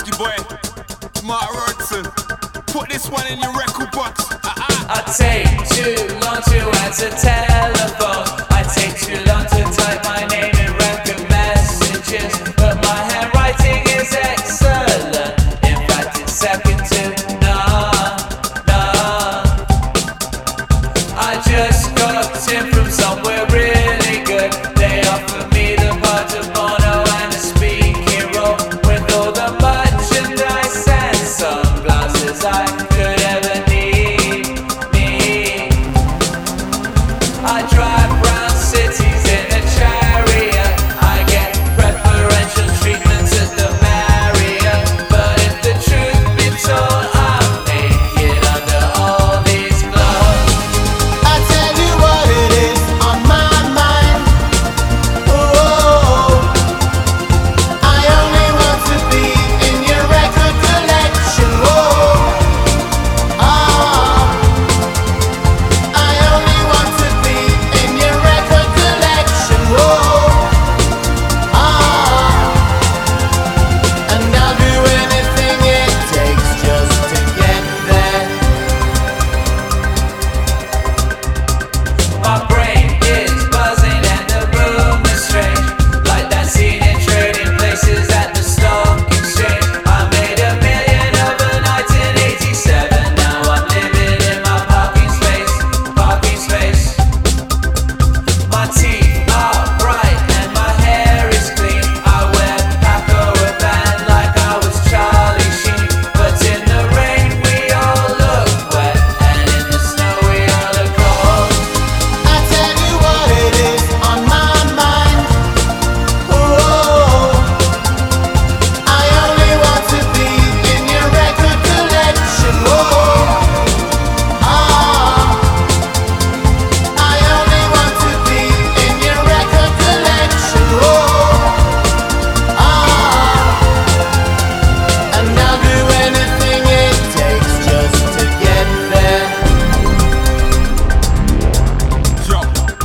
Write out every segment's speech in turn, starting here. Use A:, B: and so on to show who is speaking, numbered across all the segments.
A: Husky boy, Mark Rodson. Put this one in your record box.
B: I take too long to answer telephone. I take too long to type my name in record messages. But my handwriting is excellent. In fact, it's second to none, none. I just got in from somewhere really good. They offered me the part of Bono and a speaking role with all the merchandise and sunglasses I could ever need. I drive round cities in a chariot. I get preferential treatment at the Marriott. But if the truth be told, I'm naked under all these clothes.
C: I tell you what it is on my mind. Oh, I only want to be in your record collection. Oh, I only want to be in your record collection. Oh, and I'll do anything it takes just to get there.
B: My brain is buzzing and the room is strange, like that scene in Trading Places at the stock exchange. I made $1 million overnight in '87. Now I'm living in my parking space, parking space. My teeth are bright and my hair is clean. I wear Paco Rabanne like I was Charlie Sheen. But in the rain we all look wet, and in the snow we all look cold.
C: I tell you what it is on my mind. Oh, I only want to be in your record collection. Oh, I only want to be in your record collection. Oh, and I'll do anything it takes just to get there.
A: Yo.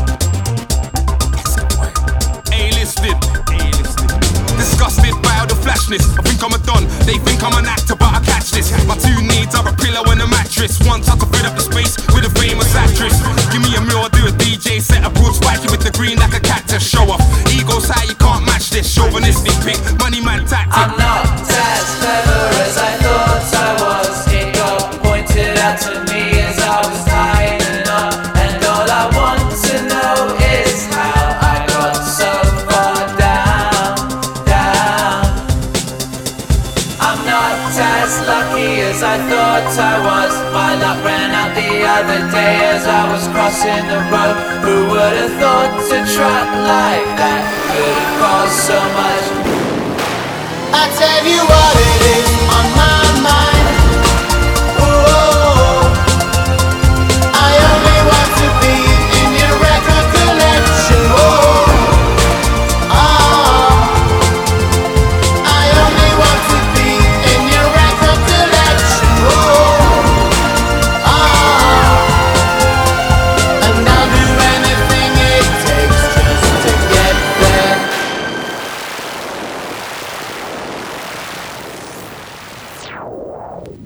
A: A-listed. Disgusted by all the flashness. I think I'm a don. They think I'm an actor, but I catch this. My two needs are a pillow and a mattress. Once I could fill up the space with a famous actress. Give me a meal, I'll do a DJ set. A broad spiky with the green like a cactus. Show off. Ego's high, you can't match this. Chauvinistic pick, money man tactic.
B: I'm not as clever as I thought I was. It got pointed out to me as I was tying a knot. And all I want to know is how I got so far down, down. I'm not as lucky as I thought I was. My luck ran out the other day as I was crossing the road. Who would have thought to truck like that could have caused so much?
C: I tell you what it is on my